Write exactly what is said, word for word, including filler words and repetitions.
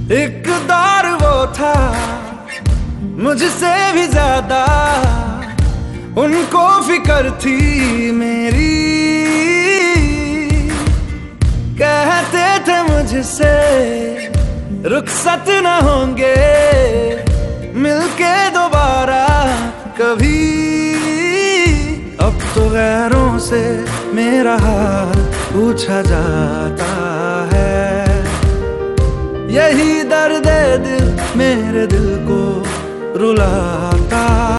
एक दौर वो था मुझसे भी ज्यादा, उनको फिक्र थी मेरी। कहते थे मुझसे रुखसत न होंगे मिलके दोबारा कभी। अब तो गैरों से मेरा हाल पूछा जाता है, यही दर्द दिल मेरे दिल को रुलाता।